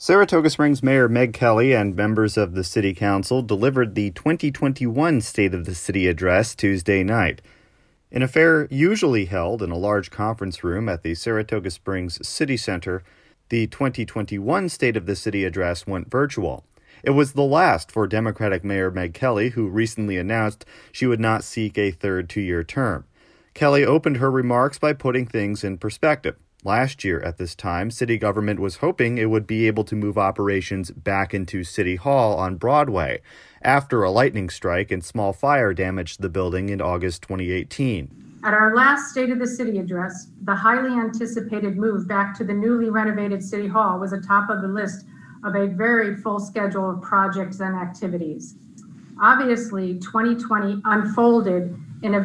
Saratoga Springs Mayor Meg Kelly and members of the City Council delivered the 2021 State of the City Address Tuesday night. In a fair usually held in a large conference room at the Saratoga Springs City Center, the 2021 State of the City Address went virtual. It was the last for Democratic Mayor Meg Kelly, who recently announced she would not seek a third two-year term. Kelly opened her remarks by putting things in perspective. Last year at this time, city government was hoping it would be able to move operations back into City Hall on Broadway after a lightning strike and small fire damaged the building in August 2018. At our last State of the City address, the highly anticipated move back to the newly renovated City Hall was atop of the list of a very full schedule of projects and activities. Obviously, 2020 unfolded in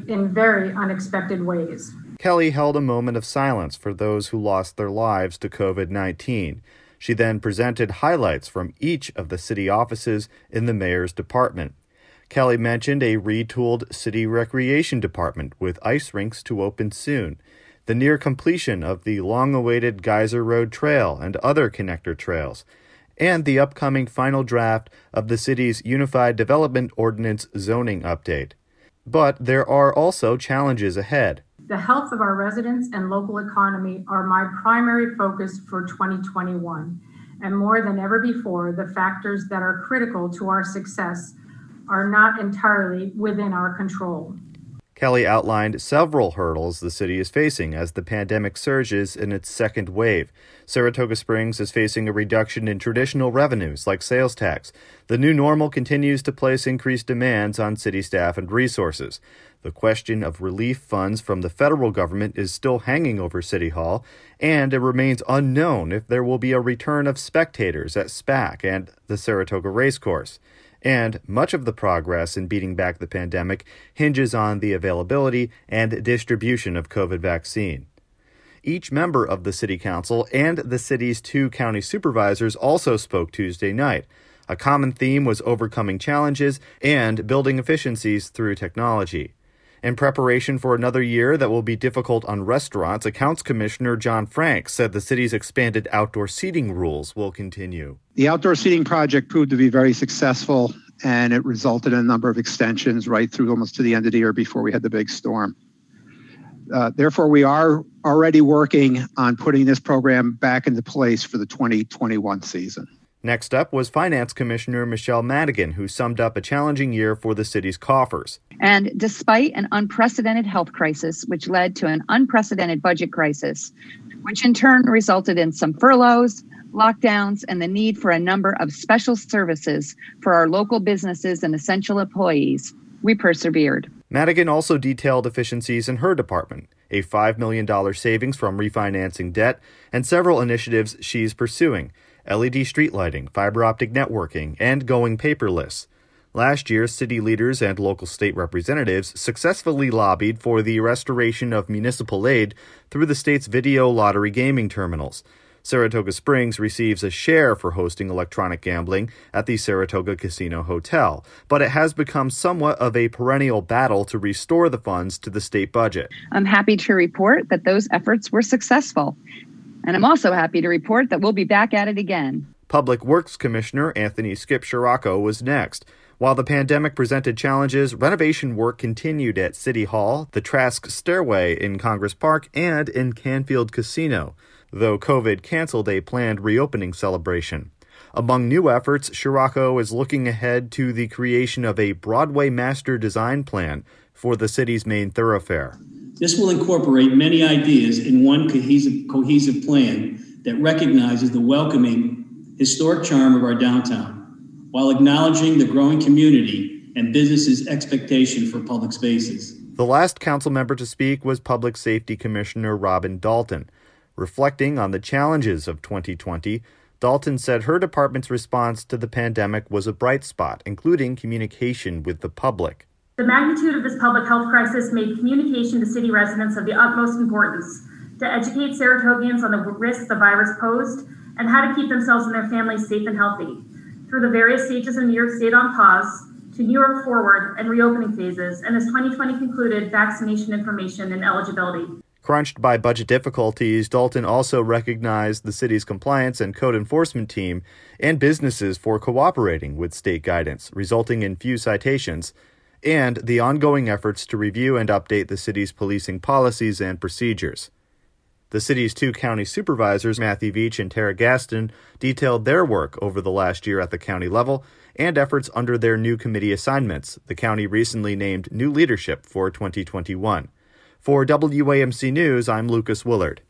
very unexpected ways. Kelly held a moment of silence for those who lost their lives to COVID-19. She then presented highlights from each of the city offices in the mayor's department. Kelly mentioned a retooled city recreation department with ice rinks to open soon, the near completion of the long-awaited Geyser Road Trail and other connector trails, and the upcoming final draft of the city's Unified Development Ordinance zoning update. But there are also challenges ahead. The health of our residents and local economy are my primary focus for 2021. And more than ever before, the factors that are critical to our success are not entirely within our control. Kelly outlined several hurdles the city is facing as the pandemic surges in its second wave. Saratoga Springs is facing a reduction in traditional revenues like sales tax. The new normal continues to place increased demands on city staff and resources. The question of relief funds from the federal government is still hanging over City Hall, and it remains unknown if there will be a return of spectators at SPAC and the Saratoga Racecourse. And much of the progress in beating back the pandemic hinges on the availability and distribution of COVID vaccine. Each member of the City Council and the city's two county supervisors also spoke Tuesday night. A common theme was overcoming challenges and building efficiencies through technology. In preparation for another year that will be difficult on restaurants, Accounts Commissioner John Frank said the city's expanded outdoor seating rules will continue. The outdoor seating project proved to be very successful, and it resulted in a number of extensions right through almost to the end of the year before we had the big storm. Therefore, we are already working on putting this program back into place for the 2021 season. Next up was Finance Commissioner Michelle Madigan, who summed up a challenging year for the city's coffers. And despite an unprecedented health crisis, which led to an unprecedented budget crisis, which in turn resulted in some furloughs, lockdowns, and the need for a number of special services for our local businesses and essential employees, we persevered. Madigan also detailed efficiencies in her department, a $5 million savings from refinancing debt, and several initiatives she's pursuing: LED street lighting, fiber optic networking, and going paperless. Last year, city leaders and local state representatives successfully lobbied for the restoration of municipal aid through the state's video lottery gaming terminals. Saratoga Springs receives a share for hosting electronic gambling at the Saratoga Casino Hotel, but it has become somewhat of a perennial battle to restore the funds to the state budget. I'm happy to report that those efforts were successful. And I'm also happy to report that we'll be back at it again. Public Works Commissioner Anthony Skip Scirocco was next. While the pandemic presented challenges, renovation work continued at City Hall, the Trask Stairway in Congress Park, and in Canfield Casino, though COVID canceled a planned reopening celebration. Among new efforts, Scirocco is looking ahead to the creation of a Broadway master design plan for the city's main thoroughfare. This will incorporate many ideas in one cohesive plan that recognizes the welcoming, historic charm of our downtown, while acknowledging the growing community and businesses' expectation for public spaces. The last council member to speak was Public Safety Commissioner Robin Dalton. Reflecting on the challenges of 2020, Dalton said her department's response to the pandemic was a bright spot, including communication with the public. The magnitude of this public health crisis made communication to city residents of the utmost importance to educate Saratogians on the risks the virus posed and how to keep themselves and their families safe and healthy. Through the various stages of New York State on pause, to New York Forward and reopening phases, and as 2020 concluded, vaccination information and eligibility. Crunched by budget difficulties, Dalton also recognized the city's compliance and code enforcement team and businesses for cooperating with state guidance, resulting in few citations, and the ongoing efforts to review and update the city's policing policies and procedures. The city's two county supervisors, Matthew Veach and Tara Gaston, detailed their work over the last year at the county level and efforts under their new committee assignments. The county recently named new leadership for 2021. For WAMC News, I'm Lucas Willard.